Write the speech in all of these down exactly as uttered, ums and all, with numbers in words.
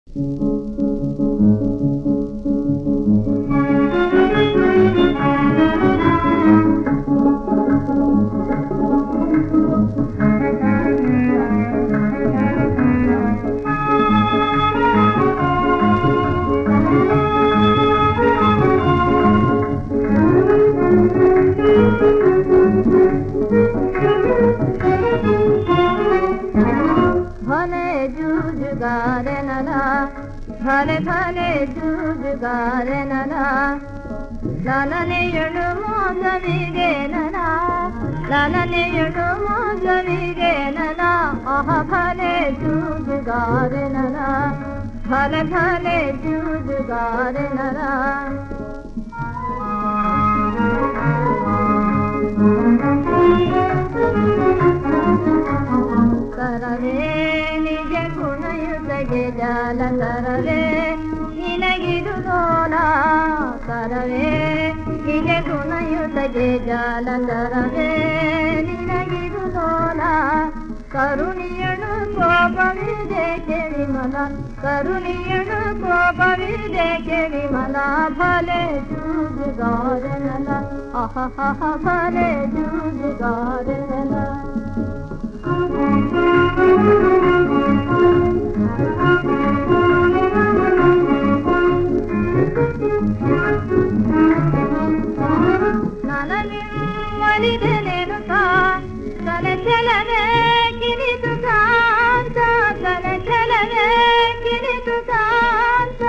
ಭಲೆ ಭಲೆ ಜೂಜುಗಾರ ನನ ಲಲನೆಯಳು ಮೋಸವಿಗೆ ನನ ಲಲನೆಯಳು ಮೋಸವಿಗೆ ನನ ಆಹ ಭಲೆ ಜೂಜುಗಾರ ನನ ಭಲೆ ಭಲೆ ಜೂಜುಗಾರ ನನ ಕರವೇ ನಿಜ ಗುಣಯುತಗೆ ಜಾಲ ಕರವೇ ನಿನಗಿದು ಲೋಲ ಕರವೇ ನಿಜ ಗುಣಯುತಗೆ ಜಾಲ ಕರವೇ ನಿನಗಿದು ಲೋಲ ಕರುಣಿಯನು ಕೋಪವಿದೆ ಕೆರಿಮಲ ಕರುಣಿಯನು ಕೋಪವಿದೆ ಕೆರಿಮಲ ಭಲೆ ಜೂಜುಗಾರನಲ ಅಹಹ ಭಲೆ ಜೂಜುಗಾರನಲ ನನನಿಮ್ಮಲಿದೆನೆನು ತಾ ಕನಚಲವೇ ಕಿರಿತು ಕಾಂತ ಕನಚಲವೇ ಕಿರಿತು ಕಾಂತ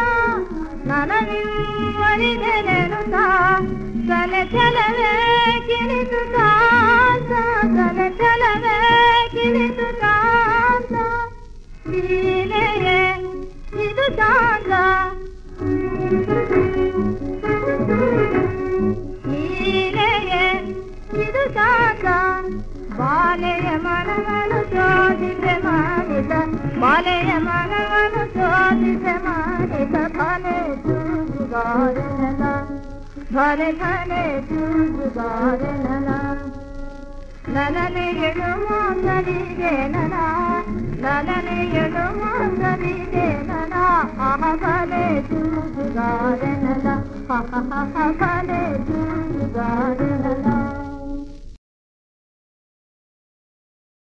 ನನನಿಮ್ಮಲಿದೆನೆನು ತಾ ಕನಚಲವೇ ಕಿರಿತು ಕಾಂತ ಕನಚಲವೇ ಕಿರಿತು ಕಾಂತ ಲೀಲೆಯೇ ಇದು ಕಾಂತ ಲೀಲೆಯೇ ಇದು ಕಾಂತ ಬಾಲೆಯ ಮನವನ್ನು ಶೋಧಿಸೆ ಮಾಡಿದ ಬಾಲೆಯ ಮನವನ್ನು ಶೋಧಿಸೆ ಮಾಡಿದ ಭಲೆ ಜೂಜುಗಾರನಲ ಭಲೆ ಭಲೆ ಜೂಜುಗಾರನಲ ಲಲನೆಯಳು ಮೋಸವಿದೆ ನನ ಲಲನೆಯಳು ಮೋಸವಿದೆ ನನ ಆಹ ಭಲೆ ಜೂಜುಗಾರನಲ ಹಹ ಭಲೆ